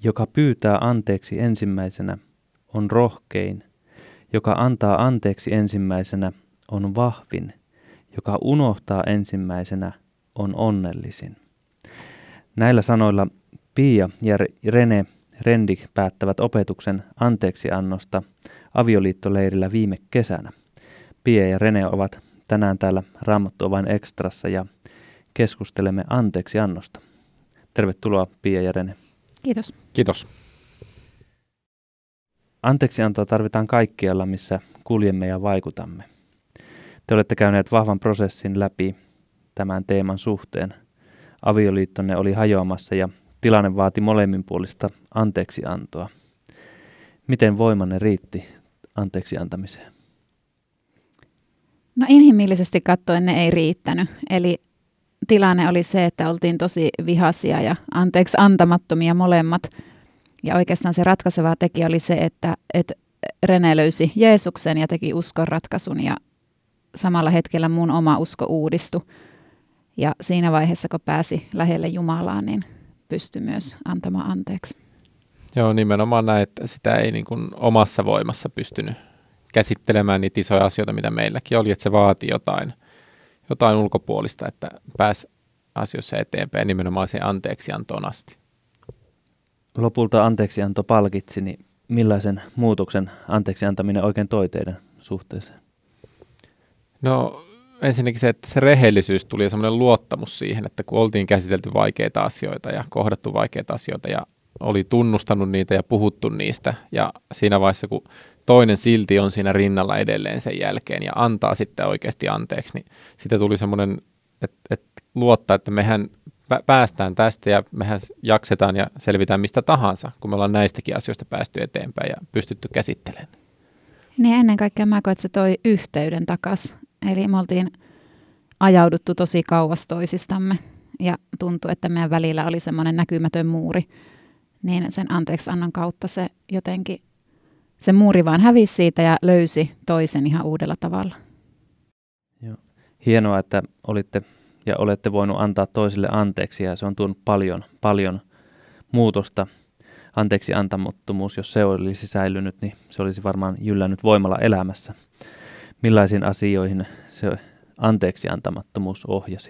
Joka pyytää anteeksi ensimmäisenä, on rohkein. Joka antaa anteeksi ensimmäisenä, on vahvin. Joka unohtaa ensimmäisenä, on onnellisin. Näillä sanoilla Pia ja Rene Rendik päättävät opetuksen anteeksiannosta avioliittoleirillä viime kesänä. Pia ja Rene ovat tänään täällä Raamattu Avain Extrassa ja keskustelemme anteeksiannosta. Tervetuloa Pia ja Rene. Kiitos. Kiitos. Anteeksiantoa tarvitaan kaikkialla, missä kuljemme ja vaikutamme. Te olette käyneet vahvan prosessin läpi tämän teeman suhteen. Avioliittonne oli hajoamassa ja tilanne vaati molemminpuolista anteeksiantoa. Miten voimanne riitti anteeksi antamiseen? No inhimillisesti katsoen ne ei riittänyt. Eli tilanne oli se, että oltiin tosi vihaisia ja anteeksi antamattomia molemmat. Ja oikeastaan se ratkaiseva tekijä oli se, että Rene löysi Jeesuksen ja teki uskon ratkaisun ja samalla hetkellä mun oma usko uudistui. Ja siinä vaiheessa, kun pääsi lähelle Jumalaa, niin pystyi myös antamaan anteeksi. Joo, nimenomaan näin, että sitä ei niin kuin omassa voimassa pystynyt käsittelemään niitä isoja asioita, mitä meilläkin oli, että se vaati jotain ulkopuolista, että pääsi asioissa eteenpäin nimenomaan sen anteeksiantoon asti. Lopulta anteeksianto palkitsi, niin millaisen muutoksen anteeksi antaminen oikein toi teidän suhteeseen? No ensinnäkin se, että se rehellisyys tuli ja semmoinen luottamus siihen, että kun oltiin käsitelty vaikeita asioita ja kohdattu vaikeita asioita ja oli tunnustanut niitä ja puhuttu niistä ja siinä vaiheessa, kun toinen silti on siinä rinnalla edelleen sen jälkeen ja antaa sitten oikeasti anteeksi, niin siitä tuli semmoinen, että luottaa, että mehän päästään tästä ja mehän jaksetaan ja selvitään mistä tahansa, kun me ollaan näistäkin asioista päästy eteenpäin ja pystytty käsittelemään. Niin ennen kaikkea mä koen, että se toi yhteyden takaisin. Eli me oltiin ajauduttu tosi kauas toisistamme ja tuntui, että meidän välillä oli semmoinen näkymätön muuri. Niin sen anteeksiannon kautta se jotenkin, se muuri vaan hävisi siitä ja löysi toisen ihan uudella tavalla. Joo. Hienoa, että olitte ja olette voinut antaa toisille anteeksi ja se on tuonut paljon muutosta. Anteeksi antamattomuus, jos se olisi säilynyt, niin se olisi varmaan jyllännyt voimalla elämässä. Millaisiin asioihin se anteeksi antamattomuus ohjasi?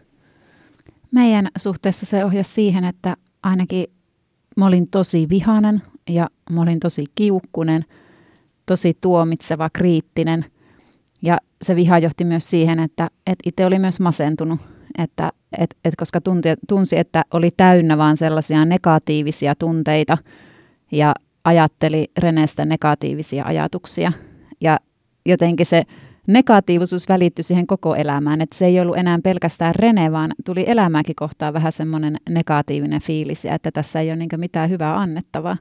Meidän suhteessa se ohjasi siihen, että ainakin mä olin tosi vihainen ja mä olin tosi kiukkunen, tosi tuomitseva, kriittinen. Ja se viha johti myös siihen, että itse oli myös masentunut, että koska tunsi, että oli täynnä vaan sellaisia negatiivisia tunteita ja ajatteli Renestä negatiivisia ajatuksia. Ja jotenkin se negatiivisuus välittyi siihen koko elämään, että se ei ollut enää pelkästään Rene, vaan tuli elämääkin kohtaan vähän semmoinen negatiivinen fiilis, että tässä ei ole niin mitään hyvää annettavaa.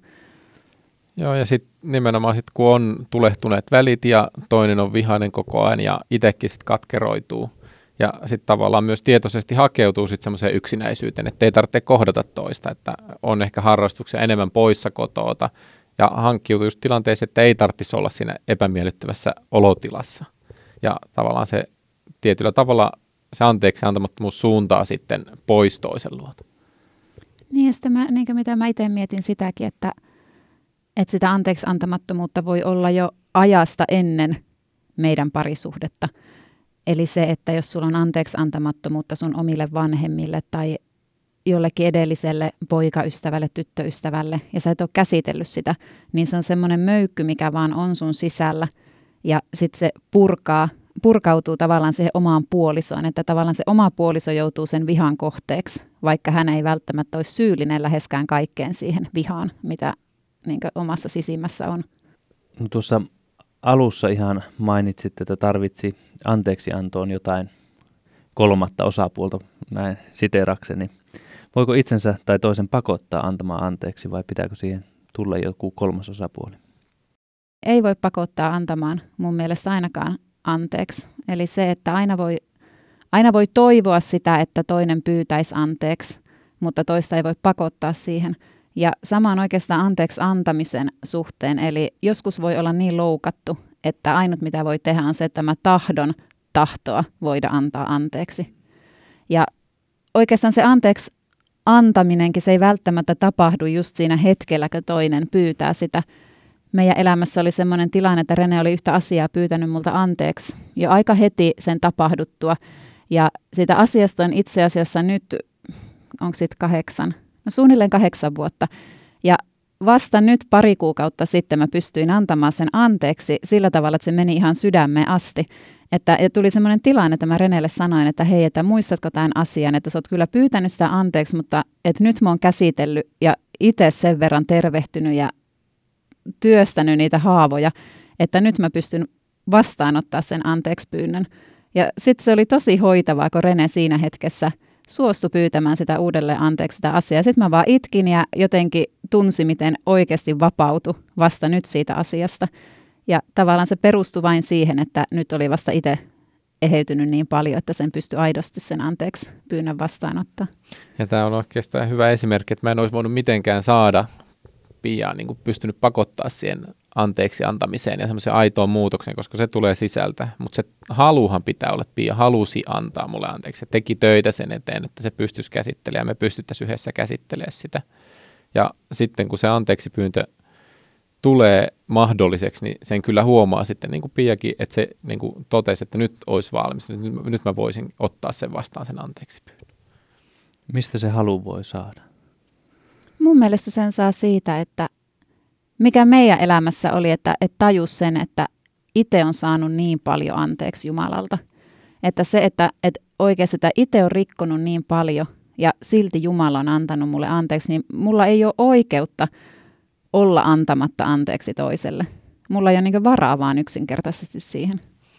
Joo, ja sitten nimenomaan kun on tulehtuneet välit ja toinen on vihainen koko ajan ja itsekin sitten katkeroituu ja sitten tavallaan myös tietoisesti hakeutuu sitten semmoiseen yksinäisyyteen, että ei tarvitse kohdata toista, että on ehkä harrastuksia enemmän poissa kotoota ja hankkiutuu just tilanteeseen, että ei tarvitsisi olla siinä epämiellyttävässä olotilassa. Ja tavallaan se tietyllä tavalla se anteeksi antamattomuus suuntaa sitten pois toisen luota. Niin ja sitten mitä mä itse mietin sitäkin, että sitä anteeksi antamattomuutta voi olla jo ajasta ennen meidän parisuhdetta. Eli se, että jos sulla on anteeksi antamattomuutta sun omille vanhemmille tai jollekin edelliselle poikaystävälle, tyttöystävälle, ja sä et ole käsitellyt sitä, niin se on semmoinen möykky, mikä vaan on sun sisällä. Ja sitten se purkautuu tavallaan siihen omaan puolisoon, että tavallaan se oma puoliso joutuu sen vihan kohteeksi, vaikka hän ei välttämättä olisi syyllinen läheskään kaikkeen siihen vihaan, mitä niin kuin omassa sisimmässä on. No tuossa alussa ihan mainitsit, että tarvitsi anteeksiantoon jotain kolmatta osapuolta, näin siteerakseni. Voiko itsensä tai toisen pakottaa antamaan anteeksi vai pitääkö siihen tulla joku kolmas osapuoli? Ei voi pakottaa antamaan mun mielestä ainakaan anteeksi. Eli se, että aina voi toivoa sitä, että toinen pyytäisi anteeksi, mutta toista ei voi pakottaa siihen. Ja sama on oikeastaan anteeksi antamisen suhteen. Eli joskus voi olla niin loukattu, että ainut mitä voi tehdä on se, että mä tahdon tahtoa voida antaa anteeksi. Ja oikeastaan se anteeksi antaminenkin, se ei välttämättä tapahdu just siinä hetkellä, kun toinen pyytää sitä. Meidän elämässä oli semmoinen tilanne, että Rene oli yhtä asiaa pyytänyt multa anteeksi jo aika heti sen tapahduttua. Ja siitä asiasta on itse asiassa nyt, onko sitten suunnilleen 8 vuotta. Ja vasta nyt 2 kuukautta sitten mä pystyin antamaan sen anteeksi sillä tavalla, että se meni ihan sydämeen asti. Ja tuli semmoinen tilanne, että mä Renelle sanoin, että hei, että muistatko tämän asian, että sä oot kyllä pyytänyt sitä anteeksi, mutta että nyt mä oon käsitellyt ja itse sen verran tervehtynyt ja työstänyt niitä haavoja, että nyt mä pystyn vastaanottaa sen anteeksi pyynnön. Ja sitten se oli tosi hoitavaa, kun Rene siinä hetkessä suostui pyytämään sitä uudelleen anteeksi sitä asiaa. Sitten mä vaan itkin ja jotenkin tunsi, miten oikeasti vapautui vasta nyt siitä asiasta. Ja tavallaan se perustui vain siihen, että nyt oli vasta itse eheytynyt niin paljon, että sen pystyi aidosti sen anteeksi pyynnön vastaanottaa. Ja tämä on oikeastaan hyvä esimerkki, että mä en olisi voinut mitenkään saada Piaa niin kuin pystynyt pakottaa siihen anteeksi antamiseen ja semmoisen aitoon muutokseen, koska se tulee sisältä. Mutta se haluhan pitää olla, että Pia halusi antaa mulle anteeksi. Se teki töitä sen eteen, että se pystyisi käsittelemään. Me pystyttäisiin yhdessä käsittelemään sitä. Ja sitten kun se anteeksi pyyntö tulee mahdolliseksi, niin sen kyllä huomaa sitten, niin kuin Piakin, että se niin kuin totesi, että nyt olisi valmis. Nyt mä voisin ottaa sen vastaan sen anteeksi pyynnön. Mistä se halu voi saada? Mun mielestä sen saa siitä, että mikä meidän elämässä oli, että tajus sen, että itse on saanut niin paljon anteeksi Jumalalta. Että se, että oikeasti että itse on rikkonut niin paljon ja silti Jumala on antanut mulle anteeksi, niin mulla ei ole oikeutta olla antamatta anteeksi toiselle. Mulla ei ole niin varaa vaan yksinkertaisesti siihen.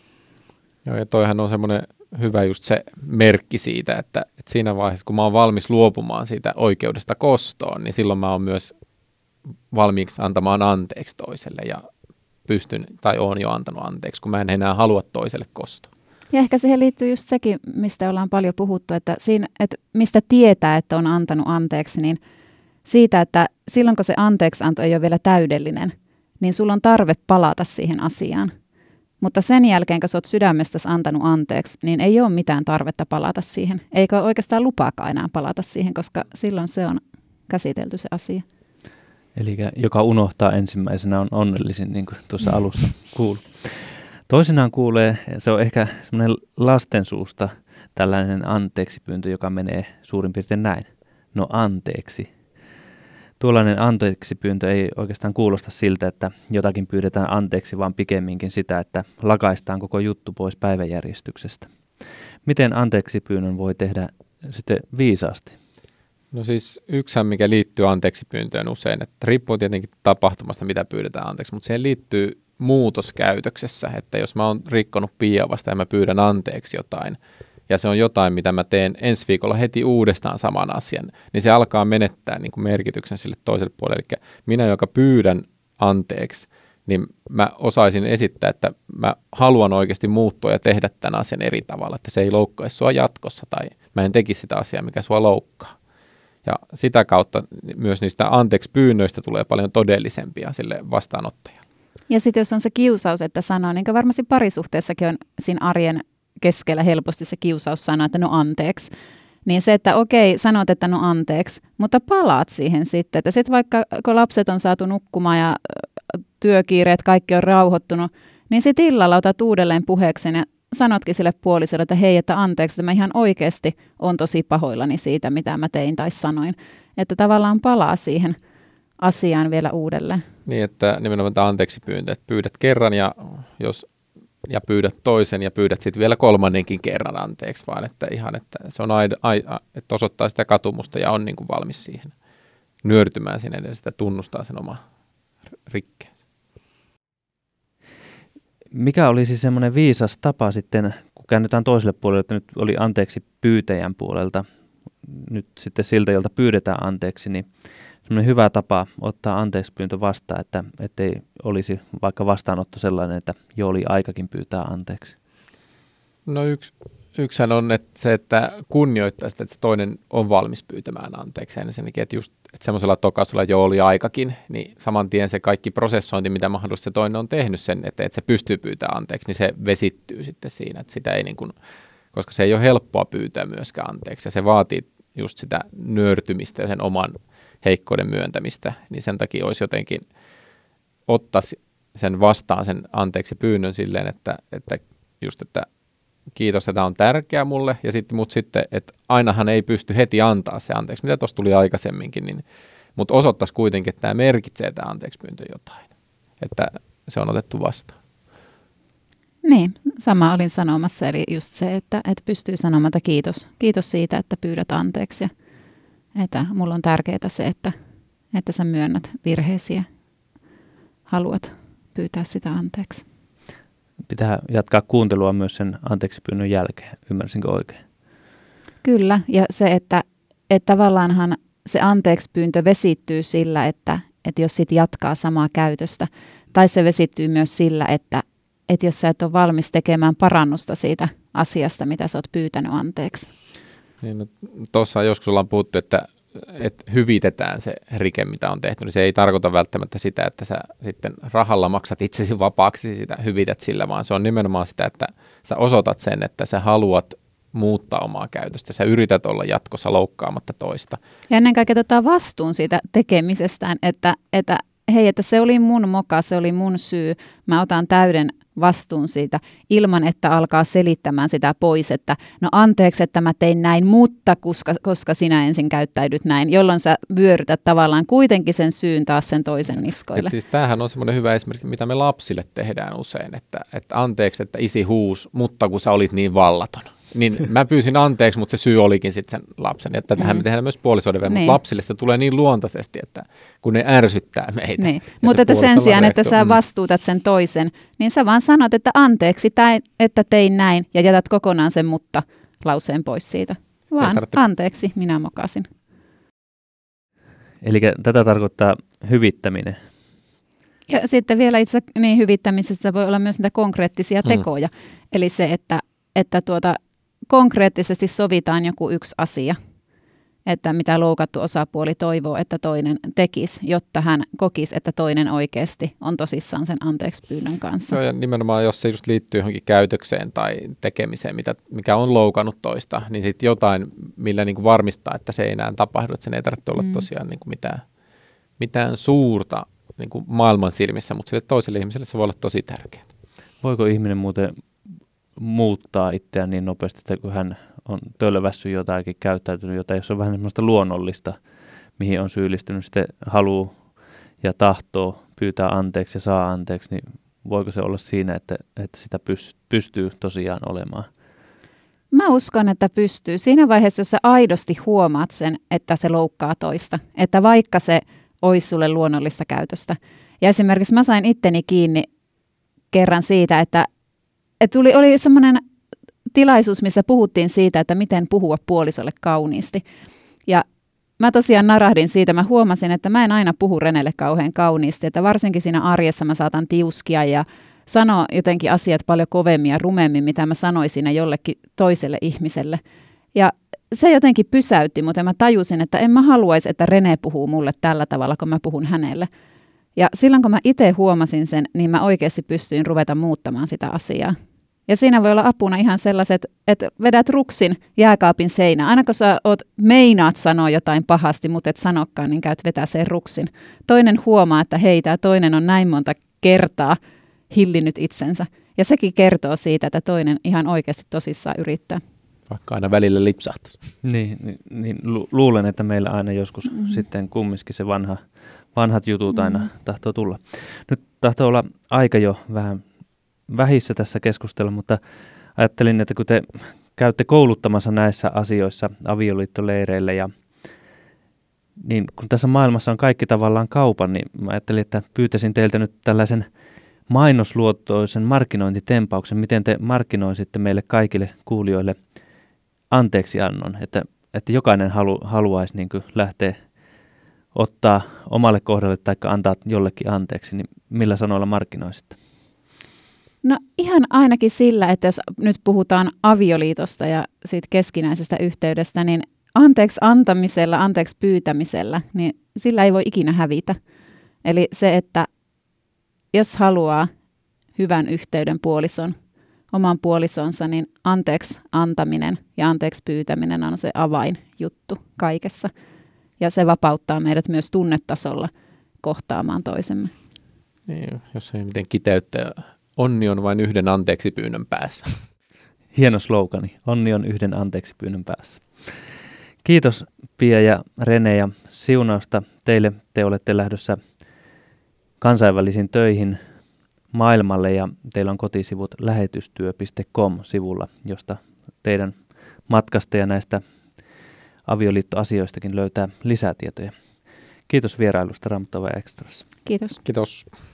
Joo, ja toihan on semmoinen hyvä just se merkki siitä, että siinä vaiheessa, kun mä oon valmis luopumaan siitä oikeudesta kostoon, niin silloin mä oon myös valmiiksi antamaan anteeksi toiselle ja pystyn tai oon jo antanut anteeksi, kun mä en enää halua toiselle kostoa. Ja ehkä siihen liittyy just sekin, mistä ollaan paljon puhuttu, että mistä tietää, että on antanut anteeksi, niin siitä, että silloin kun se anteeksianto ei ole vielä täydellinen, niin sulla on tarve palata siihen asiaan. Mutta sen jälkeen, kun sä oot sydämestäsi antanut anteeksi, niin ei ole mitään tarvetta palata siihen. Eikä oikeastaan lupaakaan enää palata siihen, koska silloin se on käsitelty se asia. Eli joka unohtaa ensimmäisenä on onnellisin, niin kuin tuossa alussa kuului. Toisinaan kuulee, se on ehkä semmoinen lasten suusta tällainen anteeksipyyntö, joka menee suurin piirtein näin. No anteeksi. Tuollainen anteeksipyyntö ei oikeastaan kuulosta siltä, että jotakin pyydetään anteeksi, vaan pikemminkin sitä, että lakaistaan koko juttu pois päiväjärjestyksestä. Miten anteeksipyynnön voi tehdä sitten viisaasti? No siis yksihän, mikä liittyy anteeksipyyntöön usein, että riippuu tietenkin tapahtumasta, mitä pyydetään anteeksi, mutta siihen liittyy muutos käytöksessä, että jos mä oon rikkonut Piaa vasta ja mä pyydän anteeksi jotain, ja se on jotain, mitä mä teen ensi viikolla heti uudestaan saman asian, niin se alkaa menettää niin kuin merkityksen sille toiselle puolelle. Eli minä, joka pyydän anteeksi, niin mä osaisin esittää, että mä haluan oikeasti muuttua ja tehdä tämän asian eri tavalla, että se ei loukkaisi sua jatkossa tai mä en tekisi sitä asiaa, mikä sua loukkaa. Ja sitä kautta myös niistä anteeksi pyynnöistä tulee paljon todellisempia sille vastaanottajalle. Ja sitten jos on se kiusaus, että sanoo, niin kuin varmasti parisuhteessakin on siinä arjen keskellä helposti se kiusaus sanoa, että no anteeksi. Niin se, että okei, sanot, että no anteeksi, mutta palaat siihen sitten. Että sitten vaikka kun lapset on saatu nukkumaan ja työkiireet, kaikki on rauhoittunut, niin sitten illalla otat uudelleen puheeksi ja sanotkin sille puolisolle, että hei, että anteeksi, että mä ihan oikeasti on tosi pahoillani siitä, mitä mä tein tai sanoin. Että tavallaan palaa siihen asiaan vielä uudelleen. Niin, että nimenomaan tämä anteeksi pyyntö, että pyydät kerran ja pyydät toisen ja pyydät sitten vielä kolmannenkin kerran anteeksi, vaan että ihan, että se on että osoittaa sitä katumusta ja on niin kuin valmis siihen nyörtymään sinne ja sitä tunnustaa sen oma rikkeensä. Mikä olisi semmoinen viisas tapa sitten, kun käännytään toiselle puolelle, että nyt oli anteeksi pyytäjän puolelta, nyt sitten siltä, jolta pyydetään anteeksi, niin semmoinen hyvä tapa ottaa anteeksipyyntö vastaan, että ettei olisi vaikka vastaanotto sellainen, että jo oli aikakin pyytää anteeksi. No yksihän on että se, että kunnioittaa sitä, että toinen on valmis pyytämään anteeksi. Ensinnäkin, että just että semmoisella tokaisulla jo oli aikakin, niin saman tien se kaikki prosessointi, mitä mahdollisesti se toinen on tehnyt sen, että se pystyy pyytämään anteeksi, niin se vesittyy sitten siinä, että sitä ei niin kuin, koska se ei ole helppoa pyytää myöskään anteeksi ja se vaatii just sitä nöyrtymistä ja sen oman heikkouden myöntämistä, niin sen takia olisi jotenkin ottaa sen vastaan sen anteeksi pyynnön silleen, että kiitos, että tämä on tärkeä mulle, mutta sitten, että ainahan ei pysty heti antaa se anteeksi, mitä tuossa tuli aikaisemminkin, mutta osoittaisi kuitenkin, että tämä merkitsee tämä anteeksi pyyntö jotain, että se on otettu vastaan. Niin, sama olin sanomassa, eli just se, että pystyy sanomaan, että kiitos siitä, että pyydät anteeksi. Että mulla on tärkeää se, että sä myönnät virheesi ja haluat pyytää sitä anteeksi. Pitää jatkaa kuuntelua myös sen anteeksipyynnön jälkeen, ymmärsinkö oikein? Kyllä, ja se, että tavallaanhan se anteekspyyntö vesittyy sillä, että jos sit jatkaa samaa käytöstä, tai se vesittyy myös sillä, että jos sä et ole valmis tekemään parannusta siitä asiasta, mitä sä oot pyytänyt anteeksi. Niin, no, tuossa joskus ollaan puhuttu, että hyvitetään se rike, mitä on tehty, niin se ei tarkoita välttämättä sitä, että sä sitten rahalla maksat itsesi vapaaksi, sitä hyvität sillä, vaan se on nimenomaan sitä, että sä osoitat sen, että sä haluat muuttaa omaa käytöstä. Sä yrität olla jatkossa loukkaamatta toista. Ja ennen kaikkea otetaan vastuun siitä tekemisestään, että hei, että se oli mun moka, se oli mun syy, mä otan täyden vastuun siitä, ilman että alkaa selittämään sitä pois, että no anteeksi, että mä tein näin, mutta koska sinä ensin käyttäydyt näin, jolloin sä vyörytät tavallaan kuitenkin sen syyn taas sen toisen niskoille. Siis tämähän on semmoinen hyvä esimerkki, mitä me lapsille tehdään usein, että anteeksi, että isi huusi, mutta kun sä olit niin vallaton. Niin mä pyysin anteeksi, mutta se syy olikin sitten sen lapsen. Ja tätähän me tehdään myös puolisoiden, mutta lapsille se tulee niin luontaisesti, että kun ne ärsyttää meitä. Niin. Mutta että sen sijaan, että sä vastuutat sen toisen, niin sä vaan sanot, että anteeksi, että tein näin, ja jätät kokonaan sen mutta-lauseen pois siitä. Vaan anteeksi, minä mokasin. Eli tätä tarkoittaa hyvittäminen. Ja sitten vielä itse hyvittämisessä voi olla myös niitä konkreettisia tekoja. Eli se, että konkreettisesti sovitaan joku yksi asia, että mitä loukattu osapuoli toivoo, että toinen tekisi, jotta hän kokisi, että toinen oikeasti on tosissaan sen anteekspyynnön kanssa. No ja nimenomaan, jos se just liittyy johonkin käytökseen tai tekemiseen, mikä on loukannut toista, niin sitten jotain, millä niin kuin varmistaa, että se ei enää tapahdu, että sen ei tarvitse olla tosiaan niin kuin mitään suurta niin kuin maailman silmissä, mutta sille toiselle ihmiselle se voi olla tosi tärkeää. Voiko ihminen muuten muuttaa itseään niin nopeasti, että kun hän on tölvässyt jotakin, käyttäytynyt jotain, jos on vähän semmoista luonnollista, mihin on syyllistynyt, sitten haluaa ja tahtoo pyytää anteeksi ja saa anteeksi, niin voiko se olla siinä, että sitä pystyy tosiaan olemaan? Mä uskon, että pystyy. Siinä vaiheessa, jos sä aidosti huomaat sen, että se loukkaa toista, että vaikka se olisi sulle luonnollista käytöstä. Ja esimerkiksi mä sain itteni kiinni kerran siitä, että oli semmoinen tilaisuus, missä puhuttiin siitä, että miten puhua puolisolle kauniisti. Ja mä tosiaan narahdin siitä. Mä huomasin, että mä en aina puhu Renelle kauhean kauniisti. Että varsinkin siinä arjessa mä saatan tiuskia ja sanoa jotenkin asiat paljon kovemmin ja rumemmin, mitä mä sanoisin jollekin toiselle ihmiselle. Ja se jotenkin pysäytti, mutta mä tajusin, että en mä haluaisi, että Rene puhuu mulle tällä tavalla, kun mä puhun hänelle. Ja silloin, kun mä itse huomasin sen, niin mä oikeasti pystyin ruveta muuttamaan sitä asiaa. Ja siinä voi olla apuna ihan sellaiset, että vedät ruksin jääkaapin seinään. Aina kun sä meinaat sanoa jotain pahasti, mutta et sanokaan, niin käyt vetää sen ruksin. Toinen huomaa, että hei, tämä toinen on näin monta kertaa hillinnyt itsensä. Ja sekin kertoo siitä, että toinen ihan oikeasti tosissaan yrittää. Vaikka aina välillä lipsahtaisi. Niin luulen, että meillä aina joskus sitten kumminkin se vanhat jutut aina tahtoo tulla. Nyt tahtoo olla aika jo vähän vähissä tässä keskustella, mutta ajattelin, että kun te käytte kouluttamassa näissä asioissa avioliittoleireillä, niin kun tässä maailmassa on kaikki tavallaan kaupan, niin mä ajattelin, että pyytäisin teiltä nyt tällaisen mainosluottoisen markkinointitempauksen, miten te markkinoisitte meille kaikille kuulijoille anteeksiannon, että jokainen haluaisi niin kuin lähteä ottaa omalle kohdalle tai antaa jollekin anteeksi, niin millä sanoilla markkinoisitte? No ihan ainakin sillä, että jos nyt puhutaan avioliitosta ja siitä keskinäisestä yhteydestä, niin anteeksi antamisella, anteeksi pyytämisellä, niin sillä ei voi ikinä hävitä. Eli se, että jos haluaa hyvän yhteyden puolison, oman puolisonsa, niin anteeksi antaminen ja anteeksi pyytäminen on se avainjuttu kaikessa. Ja se vapauttaa meidät myös tunnetasolla kohtaamaan toisemme. Niin, jos ei miten kiteyttää, onni on vain yhden anteeksi pyynnön päässä. Hieno slogani, onni on yhden anteeksi pyynnön päässä. Kiitos Pia ja Rene ja siunausta teille. Te olette lähdössä kansainvälisiin töihin maailmalle ja teillä on kotisivut lähetystyö.com-sivulla, josta teidän matkasta ja näistä avioliittoasioistakin löytää lisätietoja. Kiitos vierailusta Raamattu-Extrassa. Kiitos. Kiitos.